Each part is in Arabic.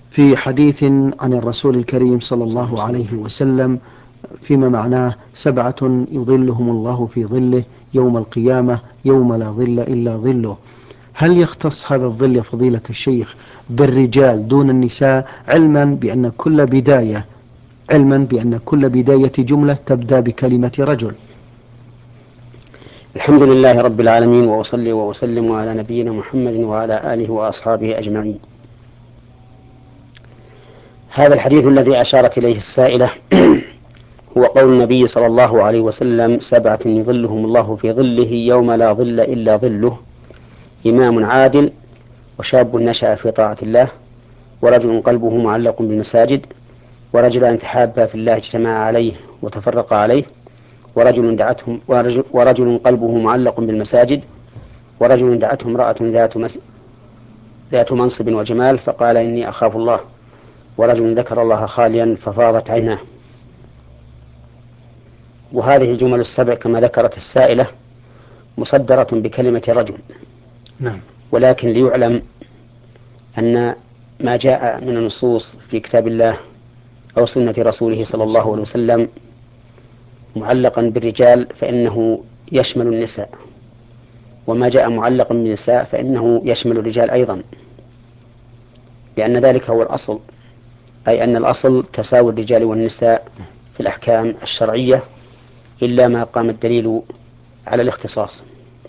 في حديث عن الرسول الكريم صلى الله عليه وسلم فيما معناه 7 يظلهم الله في ظله يوم القيامة يوم لا ظل إلا ظله. هل يختص هذا الظل يا فضيلة الشيخ بالرجال دون النساء، علما بأن كل بداية جملة تبدأ بكلمة رجل؟ الحمد لله رب العالمين، وأصلي وأسلم على نبينا محمد وعلى آله وأصحابه أجمعين. هذا الحديث الذي أشارت إليه السائلة هو قول النبي صلى الله عليه وسلم: 7 يظلهم الله في ظله يوم لا ظل إلا ظله: إمام عادل، وشاب نشأ في طاعة الله، ورجل قلبه معلق بالمساجد، ورجلان تحابا في الله اجتمعا عليه وتفرقا عليه، ورجل قلبه معلق بالمساجد، ورجل دعته امرأة ذات منصب وجمال فقال: إني أخاف الله، ورجل ذكر الله خاليا ففاضت عيناه. وهذه الجمل ال7 كما ذكرت السائلة مصدرة بكلمة رجل. نعم. ولكن ليعلم أن ما جاء من النصوص في كتاب الله أو سنة رسوله صلى الله عليه وسلم معلقا بالرجال فإنه يشمل النساء، وما جاء معلقا بالنساء فإنه يشمل الرجال أيضا، لأن ذلك هو الأصل، أي أن الأصل تساوي الرجال والنساء في الأحكام الشرعية، إلا ما قام الدليل على الاختصاص.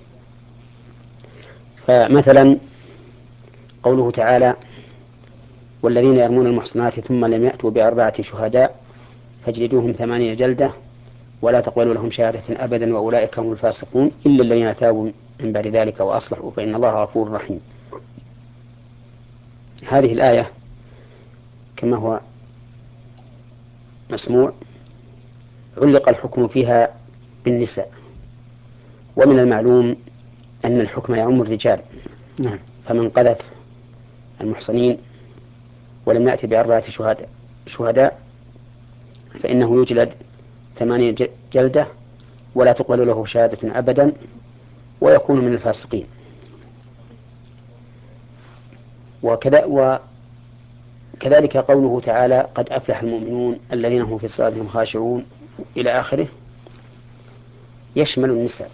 فمثلا قوله تعالى: والذين يرمون المحصنات ثم لم يأتوا ب4 شهداء فاجلدوهم 8 جلدة ولا تقبلوا لهم شهادة أبدا وأولئك هم الفاسقون إلا الذين تابوا من بعد ذلك وأصلحوا فإن الله غفور رحيم. هذه الآية كما هو مسموع علق الحكم فيها بالنساء، ومن المعلوم أن الحكم يعم الرجال. نعم. فمن قذف المحصنين ولم يأتي ب4 شهداء فإنه يجلد 8 جلدة ولا تقبل له شهادة أبدا ويكون من الفاسقين. وكذلك قوله تعالى: قد أفلح المؤمنون الذين هم في صلاتهم خاشعون إلى آخره، يشمل النساء.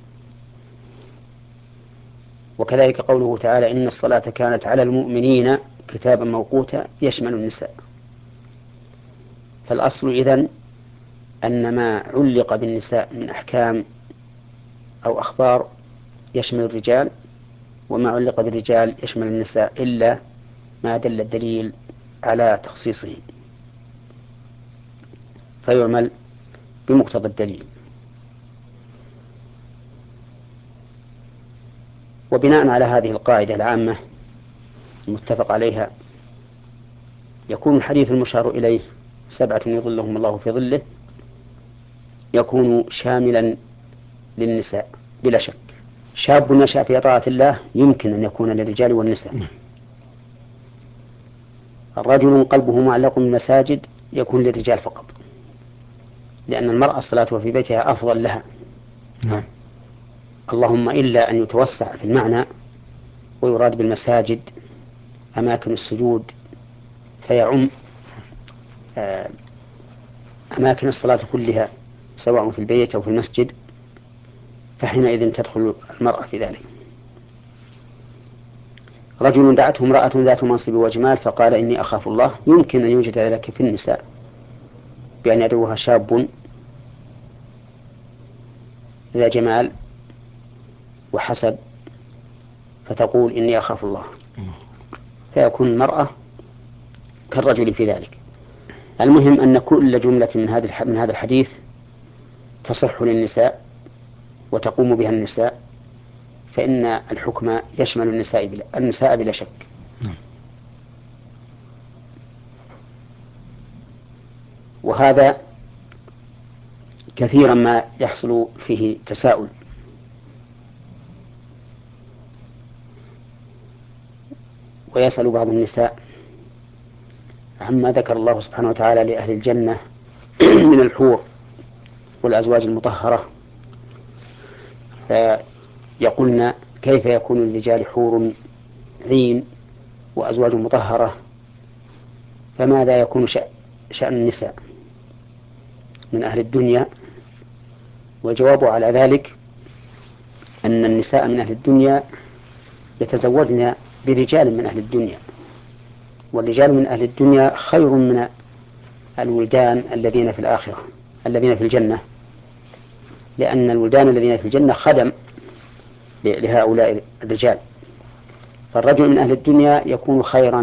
وكذلك قوله تعالى: إن الصلاة كانت على المؤمنين كتابا موقوتا، يشمل النساء. فالأصل إذن أن ما علق بالنساء من أحكام أو أخبار يشمل الرجال، وما علق بالرجال يشمل النساء، إلا ما دل الدليل على تخصيصه فيعمل بمقتضى الدليل. وبناء على هذه القاعدة العامة المتفق عليها يكون الحديث المشار إليه 7 يظلهم الله في ظله يكون شاملا للنساء بلا شك. شاب نشأ في طاعة الله يمكن أن يكون للرجال والنساء. الرجل قلبه معلق بالمساجد يكون للرجال فقط، لأن المرأة صلاتها في بيتها أفضل لها. نعم. اللهم إلا أن يتوسع في المعنى ويراد بالمساجد أماكن السجود فيعم أماكن الصلاة كلها سواء في البيت أو في المسجد، فحينئذ تدخل المرأة في ذلك. رجل دعته امرأة ذات منصب وجمال فقال: إني أخاف الله، يمكن أن يوجد ذلك في النساء بأن يدعوها شاب ذا جمال وحسب فتقول: إني أخاف الله، فيكون المرأة كالرجل في ذلك. المهم أن كل جملة من هذا الحديث تصح للنساء وتقوم بها النساء، فإن الحكم يشمل النساء بلا شك. وهذا كثيرا ما يحصل فيه تساؤل، ويسأل بعض النساء عما ذكر الله سبحانه وتعالى لأهل الجنة من الحور والأزواج المطهرة، فيقولن: كيف يكون للرجال حور عين وأزواج مطهرة فماذا يكون شأن النساء من أهل الدنيا؟ والجواب على ذلك أن النساء من أهل الدنيا يتزوجن برجال من أهل الدنيا، والرجال من أهل الدنيا خير من الولدان الذين في الآخرة الذين في الجنة، لأن الولدان الذين في الجنة خدم لهؤلاء الرجال، فالرجل من أهل الدنيا يكون خيرا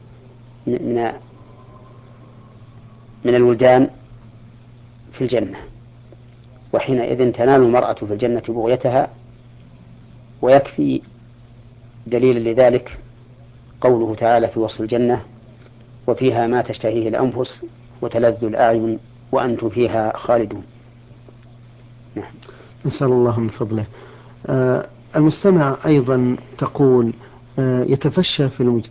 من الولدان في الجنة، وحينئذ تنال المرأة في الجنة بغيتها. ويكفي دليل لذلك قوله تعالى في وصف الجنة: وفيها ما تشتهيه الأنفس وتلذ الأعين وأنتم فيها خالدون. نعم. نسأل الله من فضله. المستمع أيضا تقول يتفشى في المجتمع